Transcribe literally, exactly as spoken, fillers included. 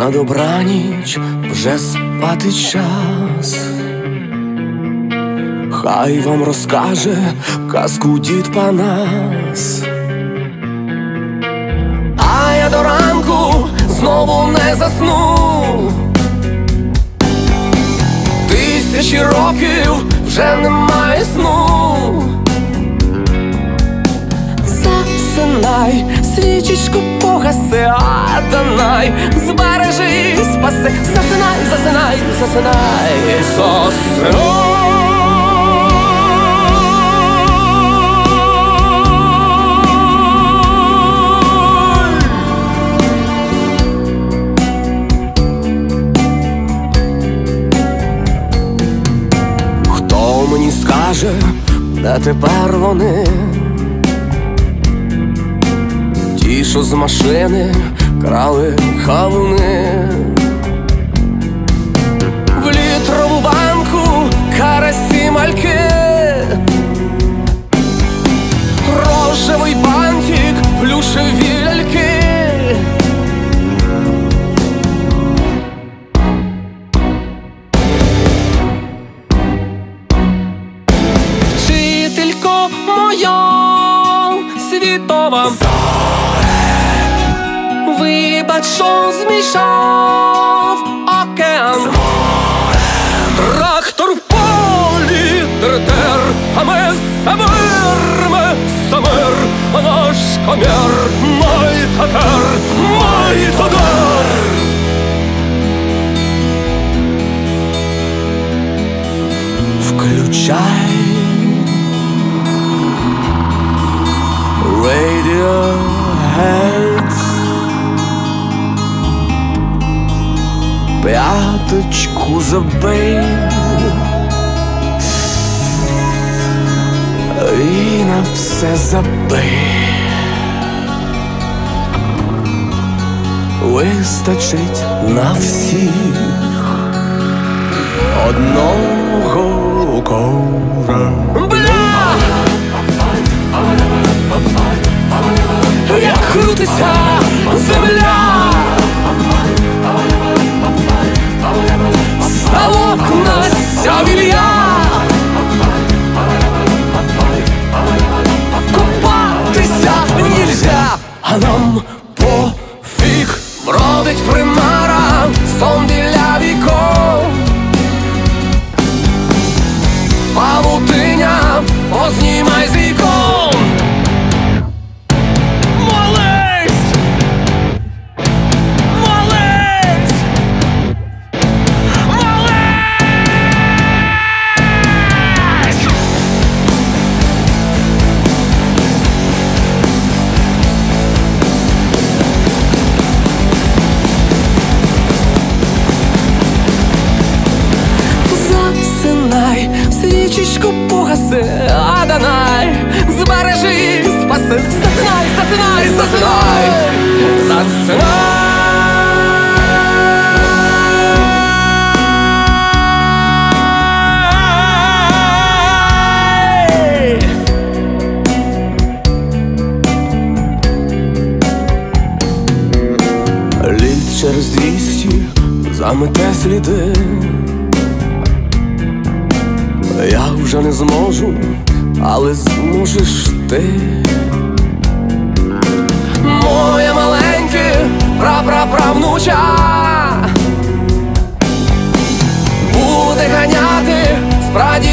На добраніч вже спати час. Хай вам розкаже казку дід Панас. А я до ранку знову не засну. Тисячі років вже немає сну. Засинай, свічечку погаси, а Данай збережи, спаси. Засинай, засинай, засинай, засинай. Хто мені скаже, де тепер вони? Ті, що з машини крали кавуни. В літрову банку карасі мальки, рожевий бантик, плюшеві ляльки. Вчителько моя світова, вибач, що змішав океан. Трактор в полі тер-тер, а ми самир, ми самир, а наш комір май татар, май татар. Включай Radiohead, п'яточку забий і на все забий. Вистачить на всіх одного кора. Бля! Як крутиться земля, ставок Настя Вілья, купатися нельзя, а нам пофіг. Бродить примара, сон біля вікон, павутиня, познімай з вікон. Свічечку погаси, а Данай збережи, спаси. Засинай, засинай, засинай, засинай. Літ через двісті замете сліди. Я вже не зможу, але зможеш ти. Моє маленьке прапраправнуча буде ганяти з прадідом